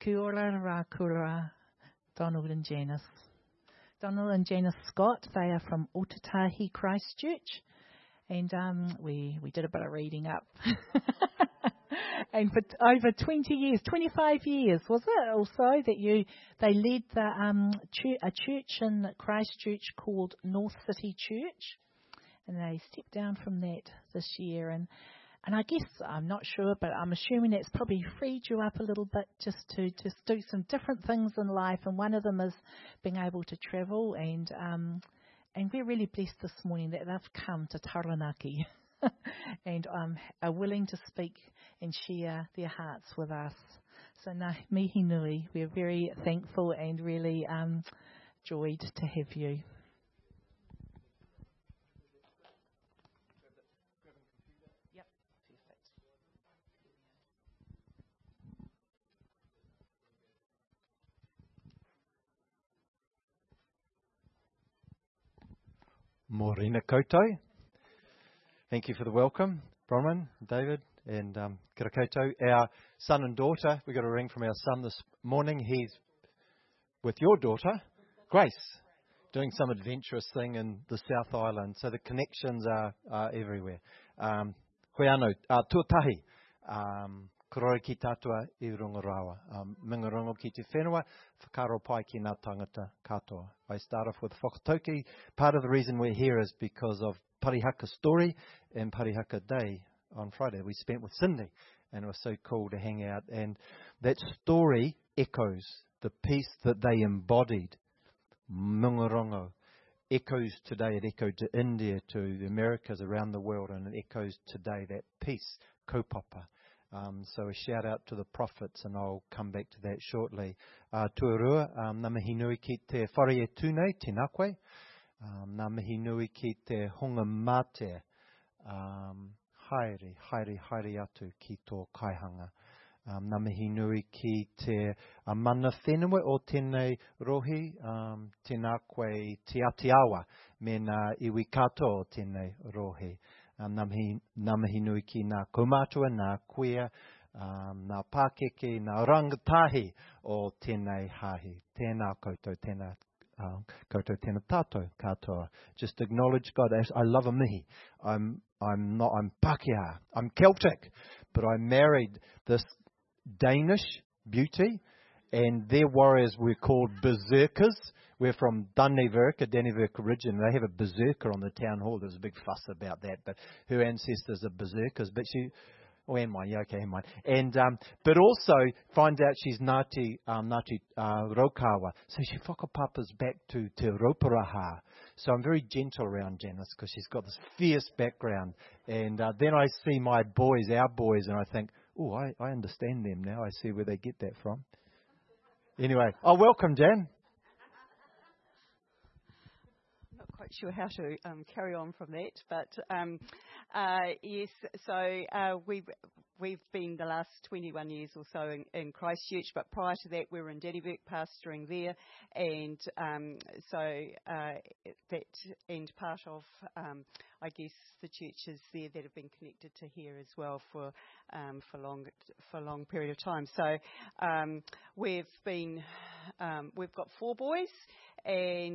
Kia ora rā kura, Donald and Janice. Donald and Janice Scott, they are from Otatahi Christchurch. And we did a bit of reading up. And for over 20 years, 25 years, was it also, that they led a church in Christchurch called North City Church. And they stepped down from that this year. And I guess, I'm not sure, but I'm assuming that's probably freed you up a little bit just to do some different things in life. And one of them is being able to travel. And we're really blessed this morning that they've come to Taranaki and are willing to speak and share their hearts with us. So ngā mihi nui, we're very thankful and really joyed to have you. Yep, perfect. Morena koutou. Thank you for the welcome, Bronwyn, David, and kia koutou. Our son and daughter, we got a ring from our son this morning. He's with your daughter, Grace, doing some adventurous thing in the South Island. So the connections are everywhere. Koe anō, tuatahi, korore ki tātua I Rongorawa. Mingarongo ki te whenua, whakaro pai ki ngā tangata katoa. I start off with whakatauki. Part of the reason we're here is because of Parihaka Story and Parihaka Day on Friday. We spent with Cindy, and it was so cool to hang out. And that story echoes the peace that they embodied. Mingarongo echoes today. It echoed to India, to the Americas, around the world, and it echoes today, that peace, kaupapa. So a shout out to the prophets, and I'll come back to that shortly. Tuarua, ngā mihi nui ki te whare e tūnei, tēnā koe. Ngā mihi nui ki te honga mate. Haere atu ki tō kaihanga. Ngā mihi nui ki te mana whenua o tēnei rohi. Tēnā koe te atiawa, me ngā iwi katoa o tēnei rohi. Ngā mihi nui ki ngā kaumātua, ngā kuia, ngā pākeke, ngā rangatahi o tēnei hahi. Tēnā koutou, tēnā koutou, tēnā tātou katoa. Just acknowledge God. I love a mihi. I'm Pākehā. I'm Celtic, but I married this Danish beauty, and their warriors were called berserkers. We're from Dannevirke origin. They have a berserker on the town hall. There's a big fuss about that, but her ancestors are berserkers. But she, and mine, yeah, okay, and mine. And but also finds out she's Ngāti Raukawa. So she whakapapas back to Te Rauparaha. So I'm very gentle around Janice because she's got this fierce background. And then I see my boys, our boys, and I think, oh, I understand them now. I see where they get that from. Anyway, welcome, Jan. Quite sure how to carry on from that, but yes, so we've been the last 21 years or so in Christchurch, but prior to that we were in Dannevirke pastoring there, and so that and part of I guess the churches there that have been connected to here as well for a long period of time. So we've got 4 boys. And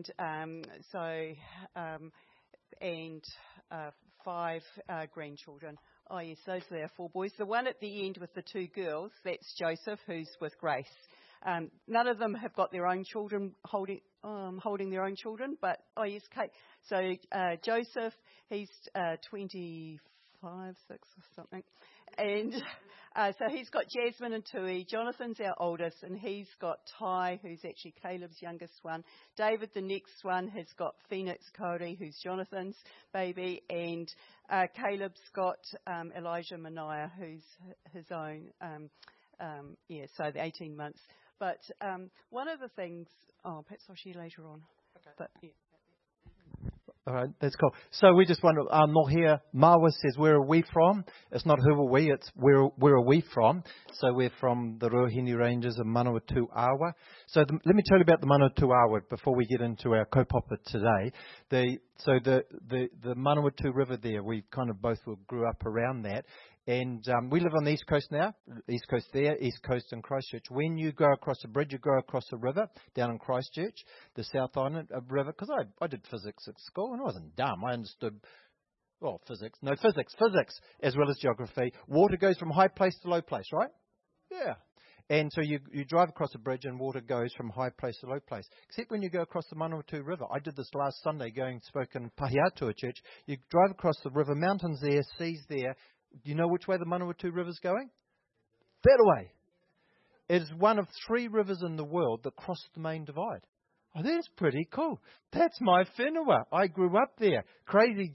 and 5 grandchildren. Oh yes, those are our 4 boys. The one at the end with the 2 girls, that's Joseph, who's with Grace. None of them have got their own children holding their own children, but oh yes, Kate. So Joseph, he's 25, 6 or something, and so he's got Jasmine and Tui. Jonathan's our oldest, and he's got Ty, who's actually Caleb's youngest one. David, the next one, has got Phoenix Kauri, who's Jonathan's baby, and Caleb's got Elijah Mania, who's his own. So the 18 months. But one of the things, perhaps I'll share later on. Okay. But yeah. All right, that's cool. So we just wonder, Mohia Mawa says, where are we from? It's not who are we, it's where are we from? So we're from the Ruahine Ranges of Manawatu Awa. So let me tell you about the Manawatu Awa before we get into our kaupapa today. The Manawatu River there, we kind of both grew up around that. And we live on the East Coast now, East Coast there, East Coast in Christchurch. When you go across a bridge, you go across a river down in Christchurch, the South Island river, because I did physics at school and I wasn't dumb. I understood, physics as well as geography. Water goes from high place to low place, right? Yeah. And so you drive across a bridge and water goes from high place to low place. Except when you go across the Manawatu River. I did this last Sunday spoke in Pahiatua Church. You drive across the river, mountains there, seas there. Do you know which way the Manawatu River's going? That way. It is one of 3 rivers in the world that cross the main divide. Oh, that's pretty cool. That's my whenua. I grew up there. Crazy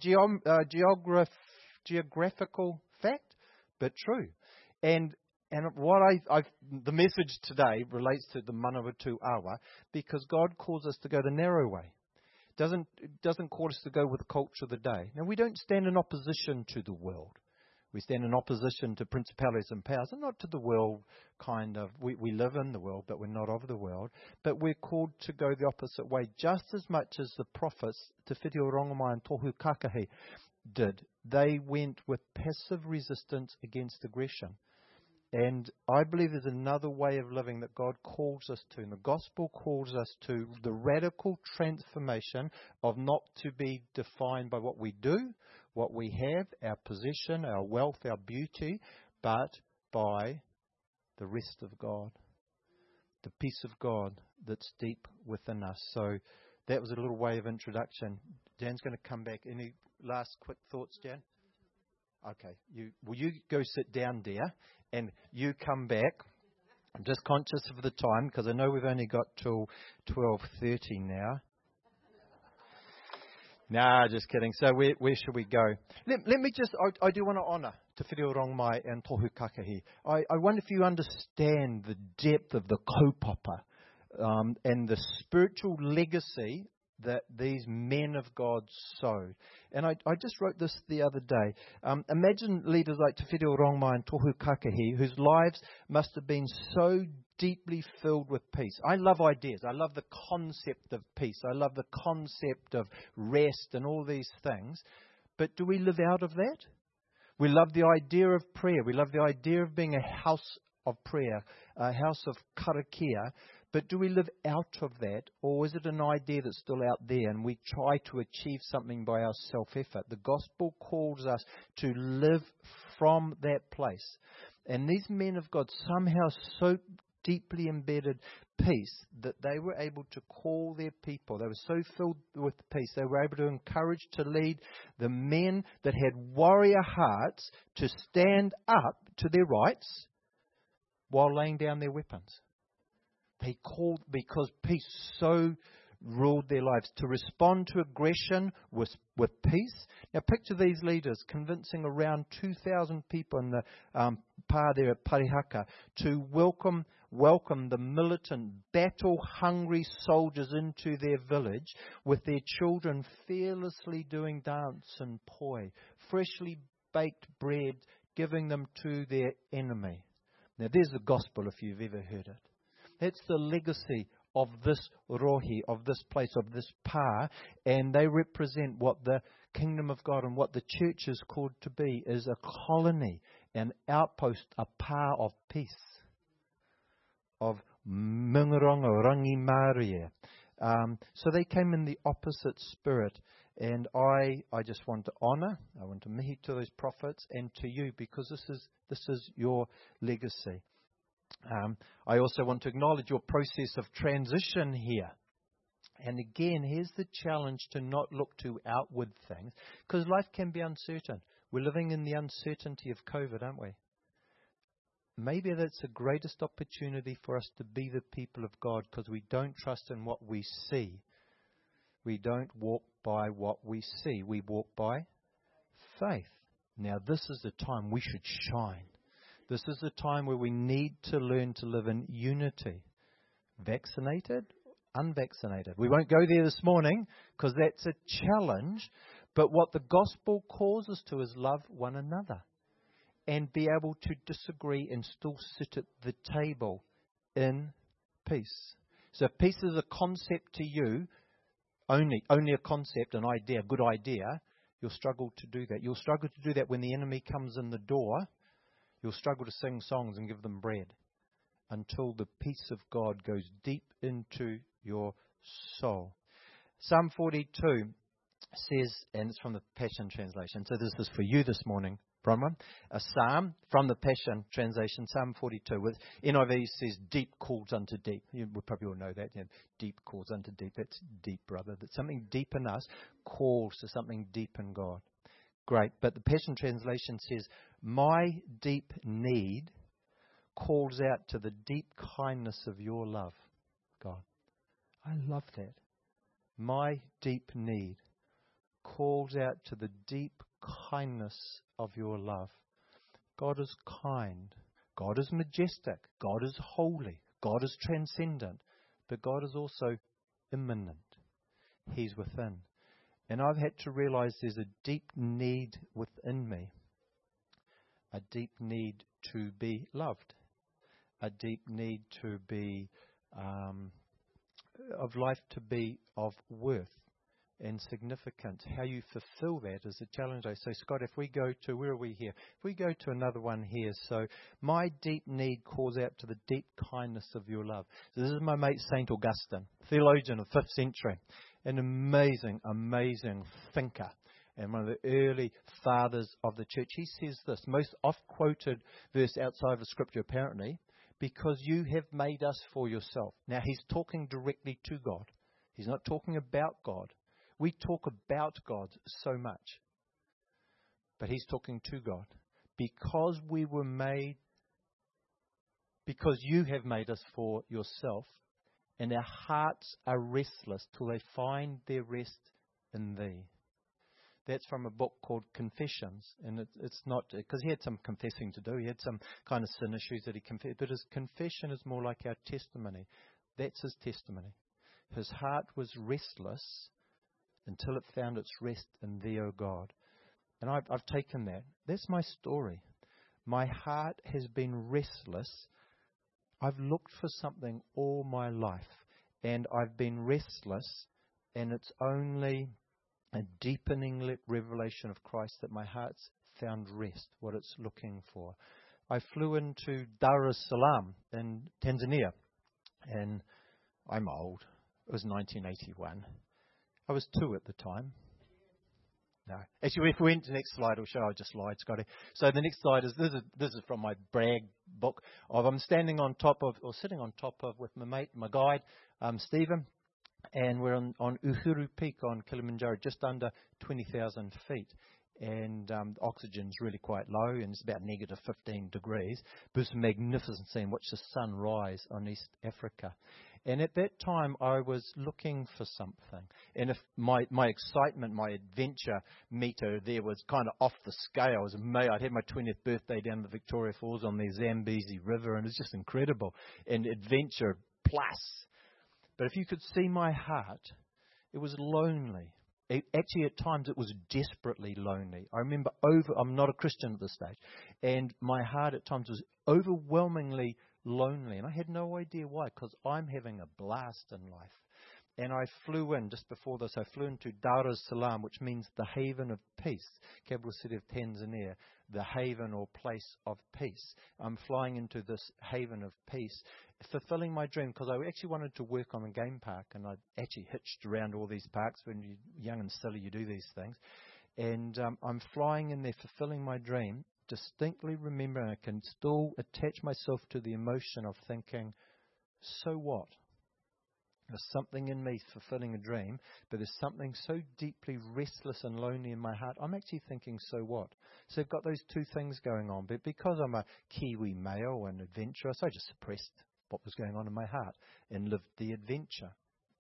geographical fact, but true. And what the message today relates to the Manawatu Awa, because God calls us to go the narrow way. Doesn't call us to go with the culture of the day. Now, we don't stand in opposition to the world. We stand in opposition to principalities and powers, and not to the world kind of. We live in the world, but we're not of the world. But we're called to go the opposite way, just as much as the prophets, Te Whiti o Rongomai and Tohu Kakahi, did. They went with passive resistance against aggression. And I believe there's another way of living that God calls us to. And the gospel calls us to the radical transformation of not to be defined by what we do, what we have, our position, our wealth, our beauty, but by the rest of God, the peace of God that's deep within us. So that was a little way of introduction. Jan's going to come back. Any last quick thoughts, Jan? Okay. Will you go sit down there? And you come back. I'm just conscious of the time because I know we've only got till 12:30 now. Nah, just kidding. So where should we go? Let me just, I do want to honour Te Whiti o Rongomai and Tohu Kakahi. I wonder if you understand the depth of the kaupapa and the spiritual legacy that these men of God sowed. And I just wrote this the other day. Imagine leaders like Te Whiti o Rongomai and Tohu Kakahi, whose lives must have been so deeply filled with peace. I love ideas. I love the concept of peace. I love the concept of rest and all these things. But do we live out of that? We love the idea of prayer. We love the idea of being a house of prayer, a house of karakia. But do we live out of that, or is it an idea that's still out there and we try to achieve something by our self-effort? The gospel calls us to live from that place. And these men of God somehow so deeply embedded peace that they were able to call their people. They were so filled with peace. They were able to encourage, to lead the men that had warrior hearts to stand up to their rights while laying down their weapons. They called because peace so ruled their lives, to respond to aggression with peace. Now picture these leaders convincing around 2,000 people in the pa there at Parihaka to welcome the militant, battle-hungry soldiers into their village with their children fearlessly doing dance and poi, freshly baked bread, giving them to their enemy. Now there's the gospel if you've ever heard it. That's the legacy of this rohi, of this place, of this pa, and they represent what the kingdom of God and what the church is called to be, is a colony, an outpost, a pa of peace, of mingarongo, rangi maria. So they came in the opposite spirit, and I just want to honour, I want to mihi to those prophets and to you, because this is your legacy. I also want to acknowledge your process of transition here. And again, here's the challenge to not look to outward things, because life can be uncertain. We're living in the uncertainty of COVID, aren't we? Maybe that's the greatest opportunity for us to be the people of God, because we don't trust in what we see. We don't walk by what we see. We walk by faith. Now, this is the time we should shine. This is the time where we need to learn to live in unity. Vaccinated, unvaccinated. We won't go there this morning because that's a challenge. But what the gospel calls us to is love one another and be able to disagree and still sit at the table in peace. So if peace is a concept to you, only a concept, an idea, a good idea, you'll struggle to do that. You'll struggle to do that when the enemy comes in the door You'll struggle to sing songs and give them bread until the peace of God goes deep into your soul. Psalm 42 says, and it's from the Passion Translation, so this is for you this morning, Bronwyn, a psalm from the Passion Translation, Psalm 42, with NIV says, deep calls unto deep. You probably all know that, deep calls unto deep. That's deep, brother. That something deep in us calls to something deep in God. Great, but the Passion Translation says, my deep need calls out to the deep kindness of your love, God. I love that. My deep need calls out to the deep kindness of your love. God is kind. God is majestic. God is holy. God is transcendent. But God is also immanent. He's within. And I've had to realize there's a deep need within me. A deep need to be loved. A deep need to be, of life to be of worth and significance. How you fulfill that is a challenge. So Scott, if we go to, where are we here? If we go to another one here. So my deep need calls out to the deep kindness of your love. So this is my mate St. Augustine, theologian of the 5th century. An amazing, amazing thinker. And one of the early fathers of the church. He says this, most oft-quoted verse outside of Scripture apparently, because you have made us for yourself. Now he's talking directly to God. He's not talking about God. We talk about God so much. But he's talking to God. Because we were made, because you have made us for yourself, and our hearts are restless till they find their rest in thee. That's from a book called Confessions. And it's not, because he had some confessing to do. He had some kind of sin issues that he confessed. But his confession is more like our testimony. That's his testimony. His heart was restless until it found its rest in thee, O God. And I've taken that. That's my story. My heart has been restless. I've looked for something all my life. And I've been restless. And it's only a deepening revelation of Christ that my heart's found rest, what it's looking for. I flew into Dar es Salaam in Tanzania. And I'm old. It was 1981. I was 2 at the time. No. Actually, if we went to the next slide, I'll show. I just lied, Scotty. So the next slide is this is from my brag book. I'm standing on top of, or sitting on top of, with my mate, my guide, Stephen, and we're on Uhuru Peak on Kilimanjaro, just under 20,000 feet. And oxygen's really quite low, and it's about negative 15 degrees. But it's magnificent seeing, watch the sun rise on East Africa. And at that time, I was looking for something. And if my excitement, my adventure meter there was kind of off the scale. I was amazed. I'd had my 20th birthday down the Victoria Falls on the Zambezi River, and it was just incredible. And adventure plus. But if you could see my heart, it was lonely. Actually, at times, it was desperately lonely. I remember I'm not a Christian at this stage. And my heart at times was overwhelmingly lonely. And I had no idea why, because I'm having a blast in life. And I flew in, just before this, I flew into Dar es Salaam, which means the haven of peace, capital city of Tanzania, the haven or place of peace. I'm flying into this haven of peace, fulfilling my dream, because I actually wanted to work on a game park, and I actually hitched around all these parks. When you're young and silly, you do these things. And I'm flying in there, fulfilling my dream, distinctly remembering I can still attach myself to the emotion of thinking, so what? There's something in me fulfilling a dream, but there's something so deeply restless and lonely in my heart. I'm actually thinking, so what? So I've got those two things going on. But because I'm a Kiwi male and adventurous, I just suppressed what was going on in my heart and lived the adventure.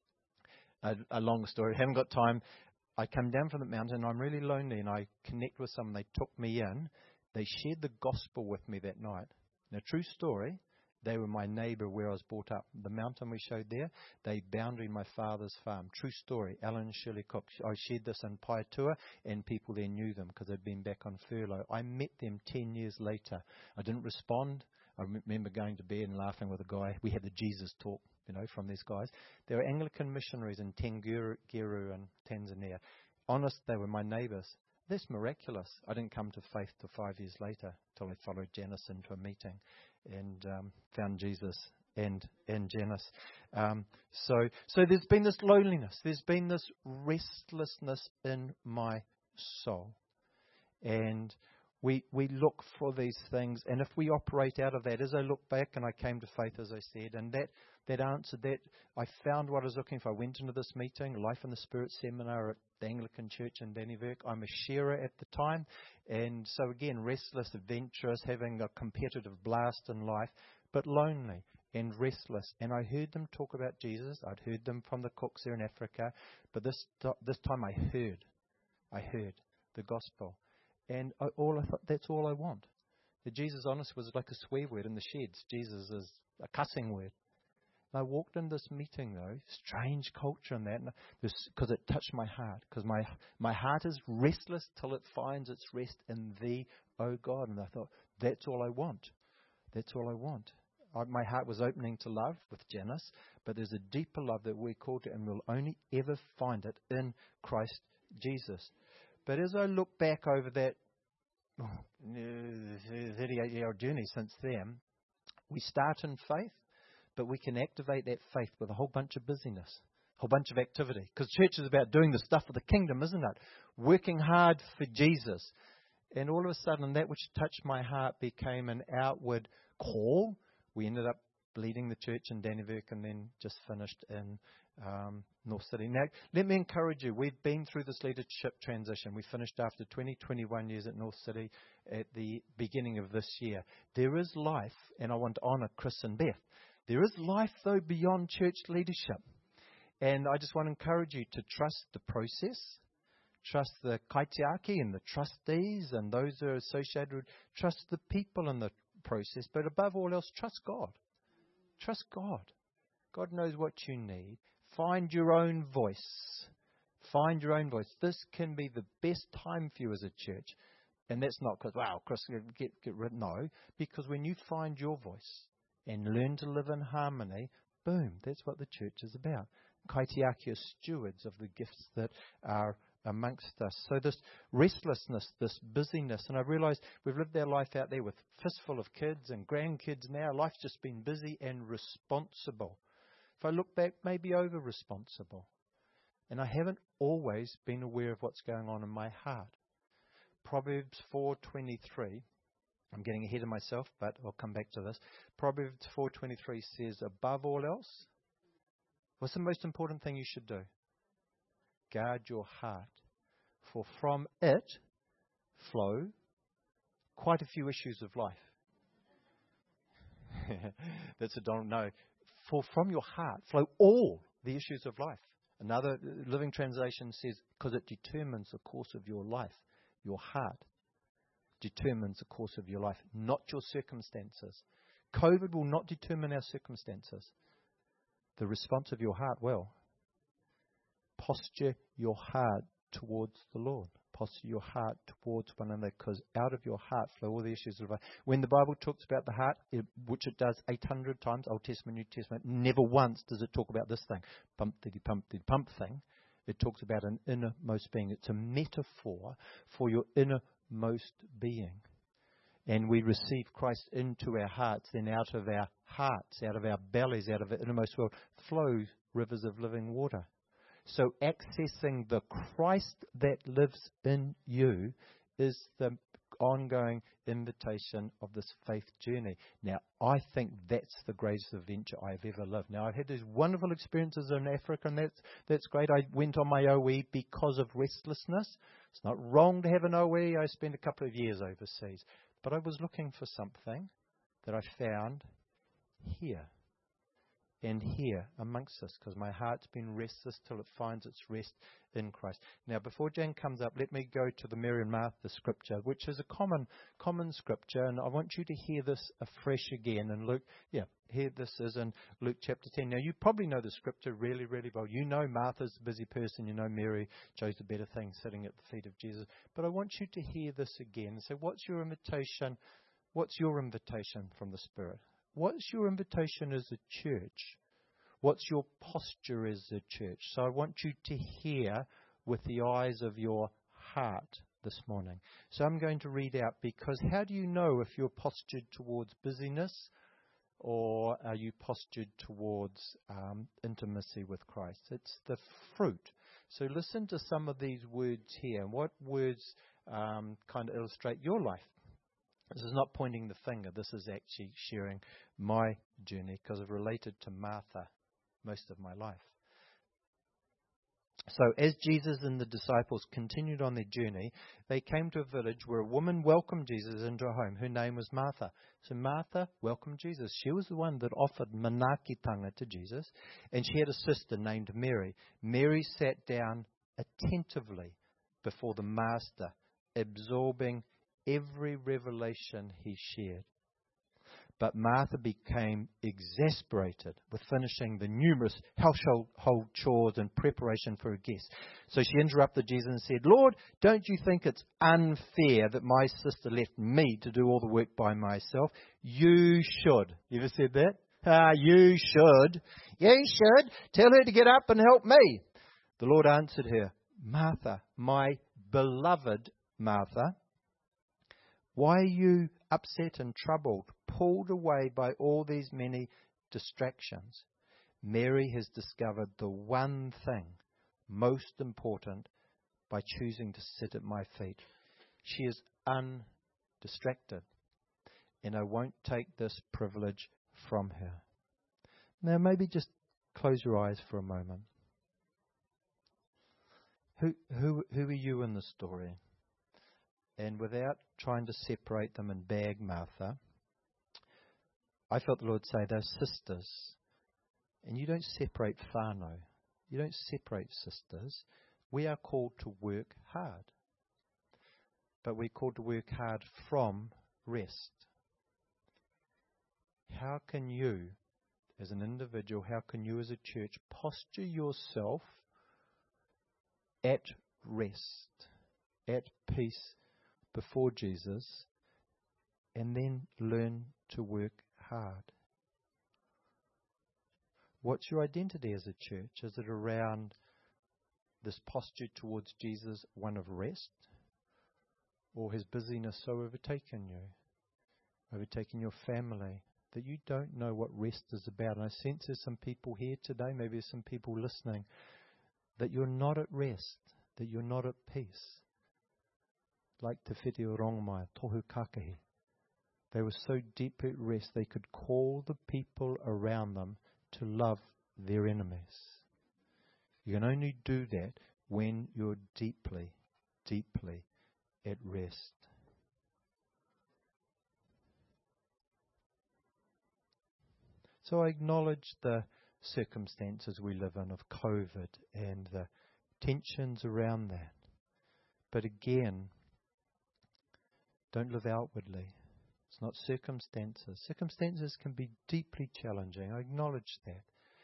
A long story, haven't got time. I come down from the mountain, I'm really lonely, and I connect with someone. They took me in. They shared the gospel with me that night. Now, true story. They were my neighbour where I was brought up. The mountain we showed there, they boundary my father's farm. True story. Alan and Shirley Cook. I shared this in Paiatua, and people there knew them because they'd been back on furlough. I met them 10 years later. I didn't respond. I remember going to bed and laughing with a guy. We had the Jesus talk, from these guys. They were Anglican missionaries in Tengeru in Tanzania. Honest, they were my neighbours. That's miraculous. I didn't come to faith till 5 years later, till I followed Janice into a meeting and found Jesus and Janice. So there's been this loneliness. There's been this restlessness in my soul. And we look for these things. And if we operate out of that, as I look back and I came to faith, as I said, and that answered that, I found what I was looking for. I went into this meeting, Life in the Spirit seminar at the Anglican Church in Dannevirke. I'm a sharer at the time. And so again, restless, adventurous, having a competitive blast in life, but lonely and restless. And I heard them talk about Jesus. I'd heard them from the cooks there in Africa. But this time I heard the gospel. And I thought, that's all I want. The Jesus honest was like a swear word in the sheds. Jesus is a cussing word. And I walked in this meeting, though, strange culture in that, because it touched my heart. Because my heart is restless till it finds its rest in Thee, O God. And I thought, that's all I want. That's all I want. My heart was opening to love with Janice, but there's a deeper love that we're called to, and we'll only ever find it in Christ Jesus. But as I look back over that 38-year-old journey since then, we start in faith, but we can activate that faith with a whole bunch of busyness, a whole bunch of activity. Because church is about doing the stuff of the kingdom, isn't it? Working hard for Jesus. And all of a sudden, that which touched my heart became an outward call. We ended up leading the church in Dannevirke and then just finished in North City. Now, let me encourage you. We've been through this leadership transition. We finished after 21 years at North City at the beginning of this year. There is life, and I want to honour Chris and Beth. There is life, though, beyond church leadership. And I just want to encourage you to trust the process, trust the kaitiaki and the trustees and those who are associated with, trust the people in the process, but above all else, trust God. Trust God. God knows what you need. Find your own voice. Find your own voice. This can be the best time for you as a church. And that's not because, wow, Chris, get rid. No, because when you find your voice and learn to live in harmony, boom, that's what the church is about. Kaitiaki are stewards of the gifts that are amongst us. So this restlessness, this busyness, and I realize we've lived our life out there with fistful of kids and grandkids now. Life's just been busy and responsible. If I look back, maybe over-responsible. And I haven't always been aware of what's going on in my heart. Proverbs 4:23, I'm getting ahead of myself, but I'll come back to this. Proverbs 4:23 says, above all else, what's the most important thing you should do? Guard your heart, for from it flow quite a few issues of life. That's a don't know. For from your heart flow all the issues of life. Another Living Translation says, because it determines the course of your life. Your heart determines the course of your life, not your circumstances. COVID will not determine our circumstances. The response of your heart will. Posture your heart towards the Lord. Posture your heart towards one another, because out of your heart flow all the issues of life. When the Bible talks about the heart, which it does 800 times, Old Testament, New Testament, never once does it talk about this thing, pump thing. It talks about an innermost being. It's a metaphor for your innermost being. And we receive Christ into our hearts, then out of our hearts, out of our bellies, out of our innermost world, flows rivers of living water. So accessing the Christ that lives in you is the ongoing invitation of this faith journey. Now, I think that's the greatest adventure I've ever lived. Now, I've had these wonderful experiences in Africa, and that's great. I went on my OE because of restlessness. It's not wrong to have an OE. I spent a couple of years overseas. But I was looking for something that I found here. And here amongst us, because my heart's been restless till it finds its rest in Christ. Now, before Jan comes up, let me go to the Mary and Martha scripture, which is a common scripture, and I want you to hear this afresh again. And Luke, here this is in Luke chapter 10. Now, you probably know the scripture really, really well. You know Martha's a busy person. You know Mary chose the better thing, sitting at the feet of Jesus. But I want you to hear this again. So, what's your invitation? What's your invitation from the Spirit? What's your invitation as a church? What's your posture as a church? So I want you to hear with the eyes of your heart, this morning. So I'm going to read out, because how do you know if you're postured towards busyness or are you postured towards intimacy with Christ? It's the fruit. So listen to some of these words here. What words kind of illustrate your life? This is not pointing the finger. This is actually sharing my journey, because I've related to Martha most of my life. So as Jesus and the disciples continued on their journey, they came to a village where a woman welcomed Jesus into her home. Her name was Martha. So Martha welcomed Jesus. She was the one that offered manakitanga to Jesus, and she had a sister named Mary. Mary sat down attentively before the Master, absorbing every revelation he shared. But Martha became exasperated with finishing the numerous household chores and preparation for her guests. So she interrupted Jesus and said, "Lord, don't you think it's unfair that my sister left me to do all the work by myself? You should." You ever said that? You should. You should. Tell her to get up and help me. The Lord answered her, "Martha, my beloved Martha, why are you upset and troubled, pulled away by all these many distractions? Mary has discovered the one thing most important by choosing to sit at my feet. She is undistracted, and I won't take this privilege from her." Now maybe just close your eyes for a moment. Who are you in the story? And without trying to separate them and bag Martha, I felt the Lord say they're sisters. And you don't separate whānau. You don't separate sisters. We are called to work hard. But we're called to work hard from rest. How can you, as an individual, how can you as a church posture yourself at rest, at peace before Jesus, and then learn to work hard? What's your identity as a church? Is it around this posture towards Jesus, one of rest? Or has busyness so overtaken you, overtaken your family, that you don't know what rest is about? And I sense there's some people here today, maybe there's some people listening, that you're not at rest, that you're not at peace. Like Te Whiti o Rongomai, Tohu Kakahi. They were so deep at rest they could call the people around them to love their enemies. You can only do that when you're deeply, deeply at rest. So I acknowledge the circumstances we live in of COVID and the tensions around that. But again, don't live outwardly. It's not circumstances. Circumstances can be deeply challenging. I acknowledge that.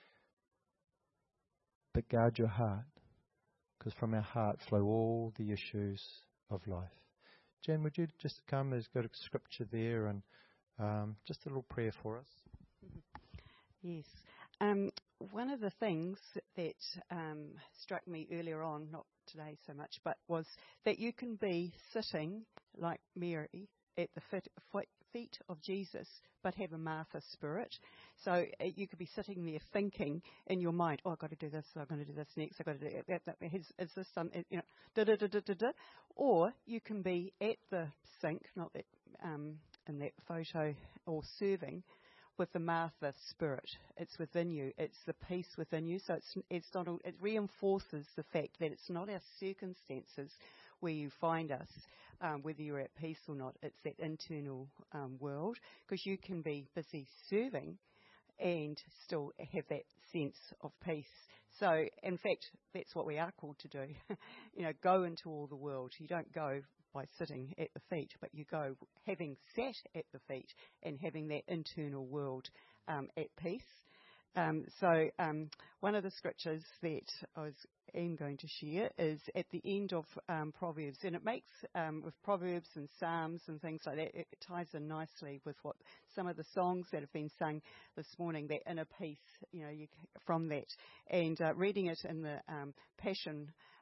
But guard your heart, because from our heart flow all the issues of life. Jen, would you just come? There's got a scripture there, and just a little prayer for us. Yes. One of the things that struck me earlier on, not today so much, but was that you can be sitting like Mary at the feet of Jesus, but have a Martha spirit. So you could be sitting there thinking in your mind, "Oh, I've got to do this, I've got to do this next, I've got to do that. Is this some, da da da da da da?" Or you can be at the sink, not that in that photo, or serving with the Martha spirit. It's within you. It's the peace within you. So it's not. It reinforces the fact that it's not our circumstances where you find us, whether you're at peace or not. It's that internal world, because you can be busy serving and still have that sense of peace. So, in fact, that's what we are called to do. Go into all the world. You don't go by sitting at the feet, but you go having sat at the feet and having that internal world at peace. So one of the scriptures that I am going to share is at the end of Proverbs, and it makes, with Proverbs and Psalms and things like that, it ties in nicely with what some of the songs that have been sung this morning, that inner peace, from that. And reading it in the Passion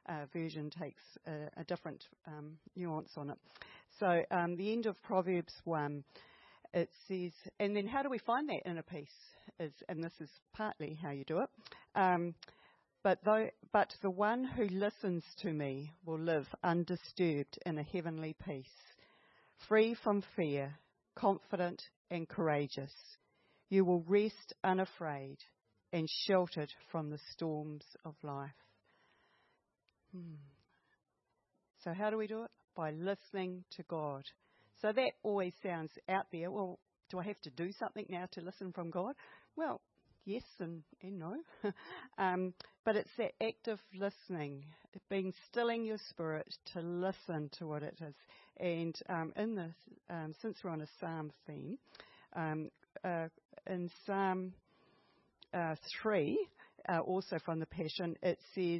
version takes a different nuance on it. So the end of Proverbs 1, it says, and then how do we find that inner peace? And this is partly how you do it. But the one who listens to me will live undisturbed in a heavenly peace, free from fear, confident and courageous. You will rest unafraid and sheltered from the storms of life. So how do we do it? By listening to God. So that always sounds out there. Well, do I have to do something now to listen from God? Well, yes and no. But it's that active listening, being still in your spirit to listen to what it is. And in this, since we're on a Psalm theme, in Psalm 3, also from the Passion, it says,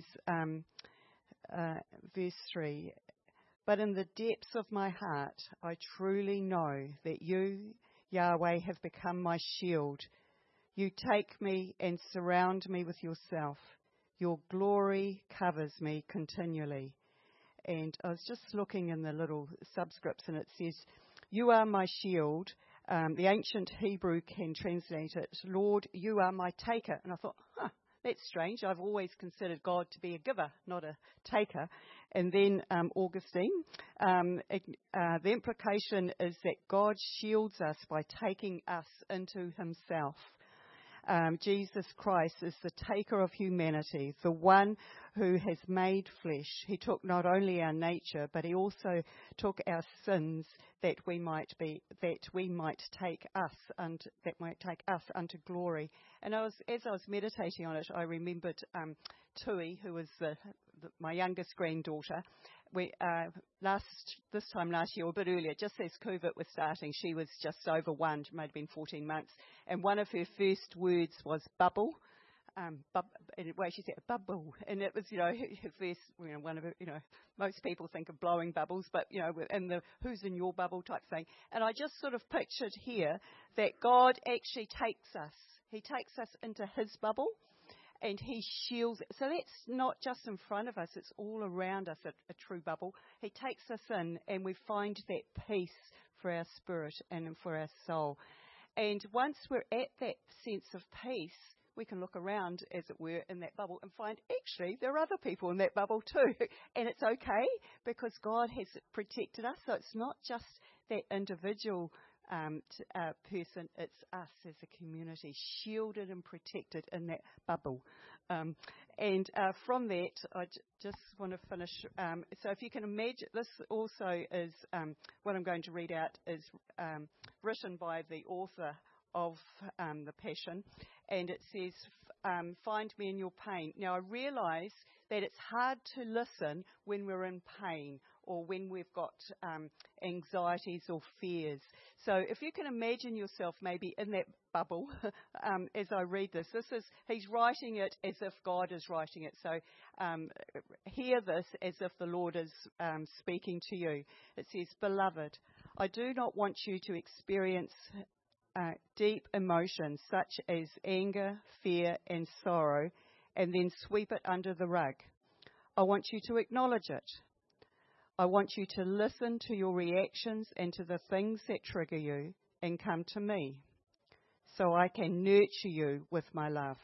verse 3, but in the depths of my heart, I truly know that you, Yahweh, have become my shield. You take me and surround me with yourself. Your glory covers me continually. And I was just looking in the little subscripts, and it says, you are my shield. The ancient Hebrew can translate it, Lord, you are my taker. And I thought, that's strange. I've always considered God to be a giver, not a taker. And then Augustine, the implication is that God shields us by taking us into himself. Jesus Christ is the taker of humanity, the one who has made flesh. He took not only our nature, but he also took our sins that might take us unto glory. And as I was meditating on it, I remembered Tui, who was my youngest granddaughter. This time last year, or a bit earlier, just as COVID was starting, she was just over 1, might have been 14 months, and one of her first words was bubble. She said bubble, and it was, her first, one of her, most people think of blowing bubbles, but, and the who's in your bubble type thing. And I just sort of pictured here that God actually takes us. He takes us into his bubble. And he shields it. So that's not just in front of us, it's all around us, a true bubble. He takes us in and we find that peace for our spirit and for our soul. And once we're at that sense of peace, we can look around, as it were, in that bubble and find actually there are other people in that bubble too. And it's okay because God has protected us. So it's not just that individual person, it's us as a community, shielded and protected in that bubble. And from that, I just want to finish. So if you can imagine, this also is what I'm going to read out is written by the author of the Passion, and it says, find me in your pain. Now I realise that it's hard to listen when we're in pain or when we've got anxieties or fears. So if you can imagine yourself maybe in that bubble as I read this, he's writing it as if God is writing it. So hear this as if the Lord is speaking to you. It says, Beloved, I do not want you to experience deep emotions such as anger, fear and sorrow and then sweep it under the rug. I want you to acknowledge it. I want you to listen to your reactions and to the things that trigger you and come to me so I can nurture you with my love.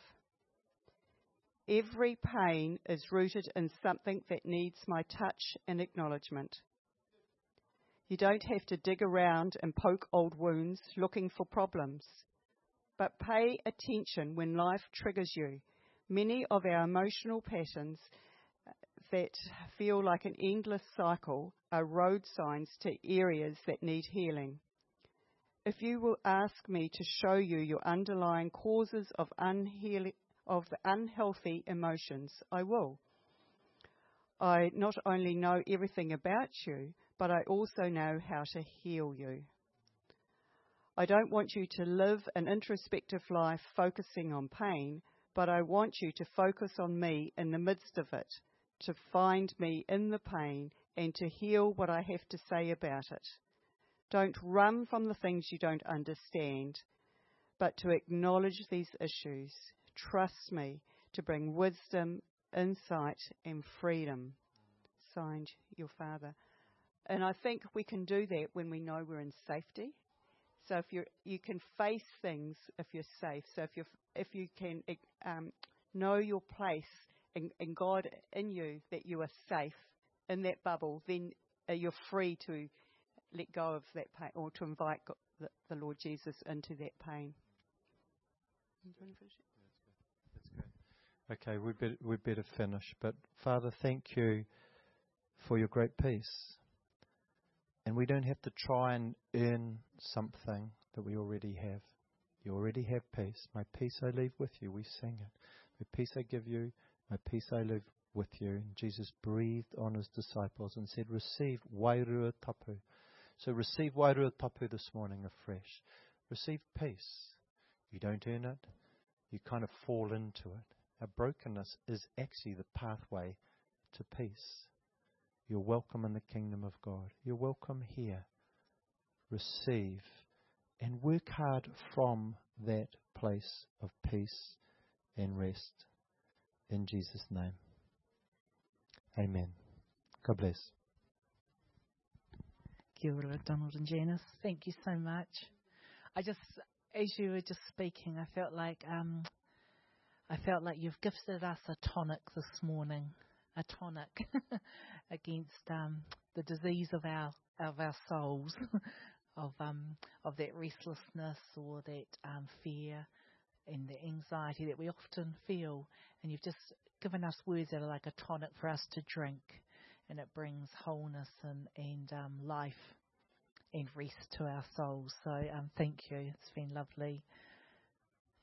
Every pain is rooted in something that needs my touch and acknowledgement. You don't have to dig around and poke old wounds looking for problems, but pay attention when life triggers you. Many of our emotional patterns that feel like an endless cycle are road signs to areas that need healing. If you will ask me to show you your underlying causes of the unhealthy emotions, I will. I not only know everything about you, but I also know how to heal you. I don't want you to live an introspective life focusing on pain, but I want you to focus on me in the midst of it, to find me in the pain and to heal what I have to say about it. Don't run from the things you don't understand, but to acknowledge these issues. Trust me to bring wisdom insight and freedom. Signed, your Father. And I think we can do that when we know we're in safety. So if you can face things if you're safe. So if you can know your place and God in you, that you are safe in that bubble, then you're free to let go of that pain, or to invite the Lord Jesus into that pain. Okay, we better finish. But Father, thank you for your great peace. And we don't have to try and earn something that we already have. You already have peace. My peace I leave with you. We sing it. My peace I give you. My peace I live with you. And Jesus breathed on his disciples and said, receive wairua tapu. So receive wairua tapu this morning afresh. Receive peace. You don't earn it. You kind of fall into it. Our brokenness is actually the pathway to peace. You're welcome in the kingdom of God. You're welcome here. Receive and work hard from that place of peace and rest. In Jesus' name. Amen. God bless. Kia ora, Donald and Janice. Thank you so much. As you were just speaking, I felt like you've gifted us a tonic this morning. A tonic against the disease of our souls, of that restlessness or that fear and the anxiety that we often feel. And you've just given us words that are like a tonic for us to drink, and it brings wholeness and life and rest to our souls. So thank you. It's been lovely.